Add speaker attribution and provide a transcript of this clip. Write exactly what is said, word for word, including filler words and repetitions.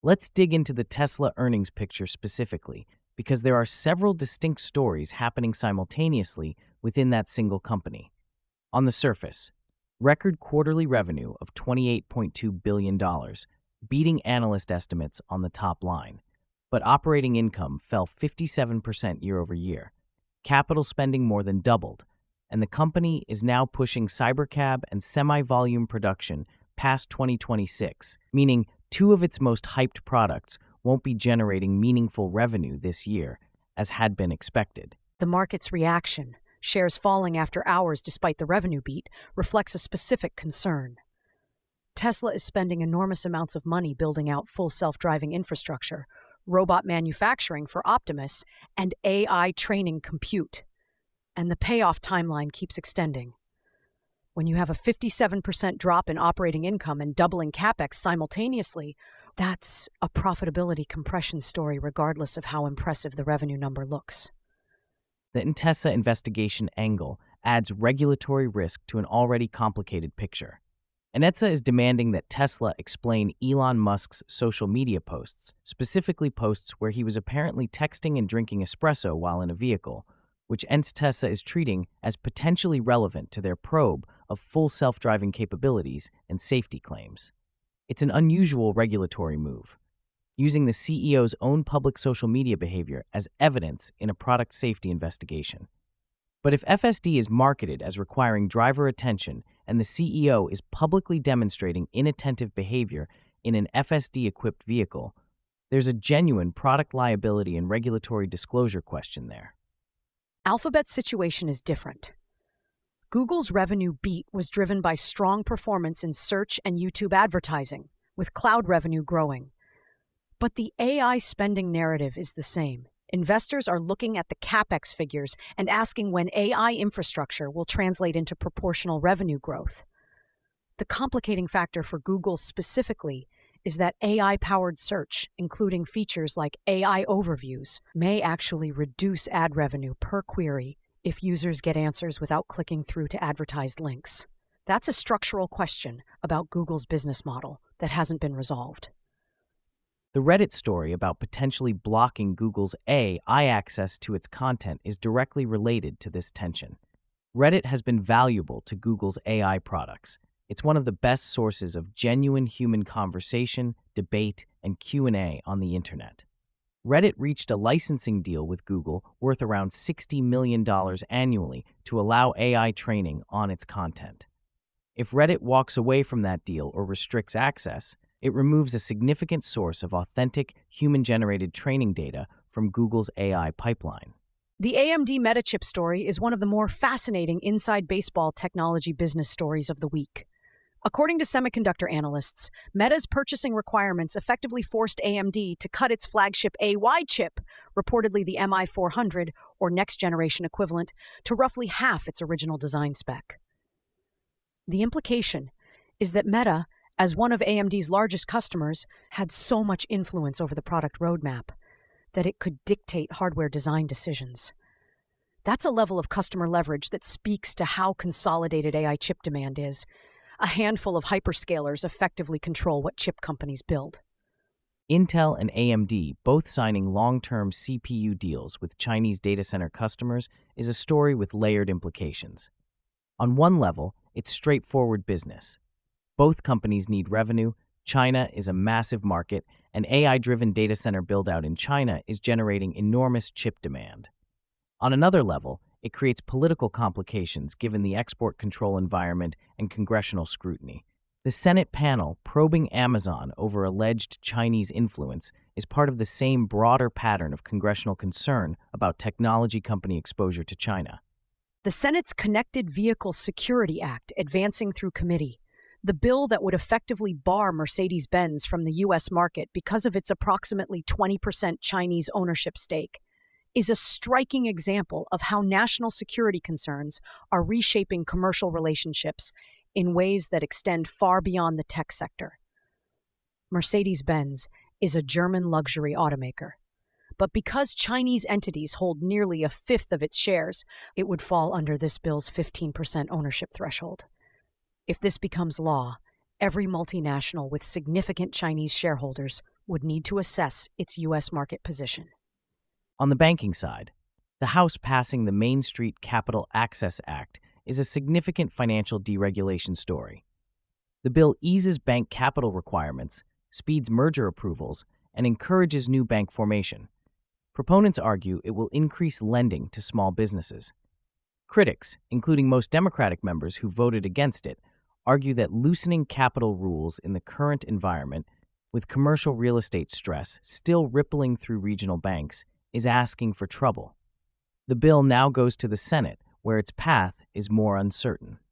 Speaker 1: Let's dig into the Tesla earnings picture specifically, because there are several distinct stories happening simultaneously within that single company. On the surface, record quarterly revenue of twenty-eight point two billion dollars, beating analyst estimates on the top line. But operating income fell fifty-seven percent year over year. Capital spending more than doubled, and the company is now pushing Cybercab and semi-volume production past twenty twenty-six, meaning two of its most hyped products won't be generating meaningful revenue this year, as had been expected.
Speaker 2: The market's reaction, shares falling after hours despite the revenue beat, reflects a specific concern. Tesla is spending enormous amounts of money building out full self-driving infrastructure, robot manufacturing for Optimus, and A I training compute. And the payoff timeline keeps extending. When you have a fifty-seven percent drop in operating income and doubling capex simultaneously, that's a profitability compression story regardless of how impressive the revenue number looks.
Speaker 1: The Intesa investigation angle adds regulatory risk to an already complicated picture. Intesa is demanding that Tesla explain Elon Musk's social media posts, specifically posts where he was apparently texting and drinking espresso while in a vehicle, which Intesa is treating as potentially relevant to their probe of full self-driving capabilities and safety claims. It's an unusual regulatory move, using the C E O's own public social media behavior as evidence in a product safety investigation. But if F S D is marketed as requiring driver attention and the C E O is publicly demonstrating inattentive behavior in an F S D-equipped vehicle, there's a genuine product liability and regulatory disclosure question there.
Speaker 2: Alphabet's situation is different. Google's revenue beat was driven by strong performance in search and YouTube advertising, with cloud revenue growing. But the A I spending narrative is the same. Investors are looking at the capex figures and asking when A I infrastructure will translate into proportional revenue growth. The complicating factor for Google specifically is that A I-powered search, including features like A I overviews, may actually reduce ad revenue per query if users get answers without clicking through to advertised links. That's a structural question about Google's business model that hasn't been resolved.
Speaker 1: The Reddit story about potentially blocking Google's A I access to its content is directly related to this tension. Reddit has been valuable to Google's A I products. It's one of the best sources of genuine human conversation, debate, and Q and A on the internet. Reddit reached a licensing deal with Google worth around sixty million dollars annually to allow A I training on its content. If Reddit walks away from that deal or restricts access, it removes a significant source of authentic, human-generated training data from Google's A I pipeline.
Speaker 2: The A M D Metachip story is one of the more fascinating inside baseball technology business stories of the week. According to semiconductor analysts, Meta's purchasing requirements effectively forced A M D to cut its flagship A Y chip, reportedly the M I four hundred, or next-generation equivalent, to roughly half its original design spec. The implication is that Meta, as one of A M D's largest customers, had so much influence over the product roadmap that it could dictate hardware design decisions. That's a level of customer leverage that speaks to how consolidated A I chip demand is. A handful of hyperscalers effectively control what chip companies build.
Speaker 1: Intel and A M D both signing long-term C P U deals with Chinese data center customers is a story with layered implications. On one level, it's straightforward business. Both companies need revenue, China is a massive market, and A I-driven data center build-out in China is generating enormous chip demand. On another level, it creates political complications given the export control environment and congressional scrutiny. The Senate panel probing Amazon over alleged Chinese influence is part of the same broader pattern of congressional concern about technology company exposure to China.
Speaker 2: The Senate's Connected Vehicle Security Act advancing through committee, the bill that would effectively bar Mercedes-Benz from the U S market because of its approximately twenty percent Chinese ownership stake, is a striking example of how national security concerns are reshaping commercial relationships in ways that extend far beyond the tech sector. Mercedes-Benz is a German luxury automaker, but because Chinese entities hold nearly a fifth of its shares, it would fall under this bill's fifteen percent ownership threshold. If this becomes law, every multinational with significant Chinese shareholders would need to assess its U S market position.
Speaker 1: On the banking side, the House passing the Main Street Capital Access Act is a significant financial deregulation story. The bill eases bank capital requirements, speeds merger approvals, and encourages new bank formation. Proponents argue it will increase lending to small businesses. Critics, including most Democratic members who voted against it, argue that loosening capital rules in the current environment, with commercial real estate stress still rippling through regional banks, is asking for trouble. The bill now goes to the Senate, where its path is more uncertain.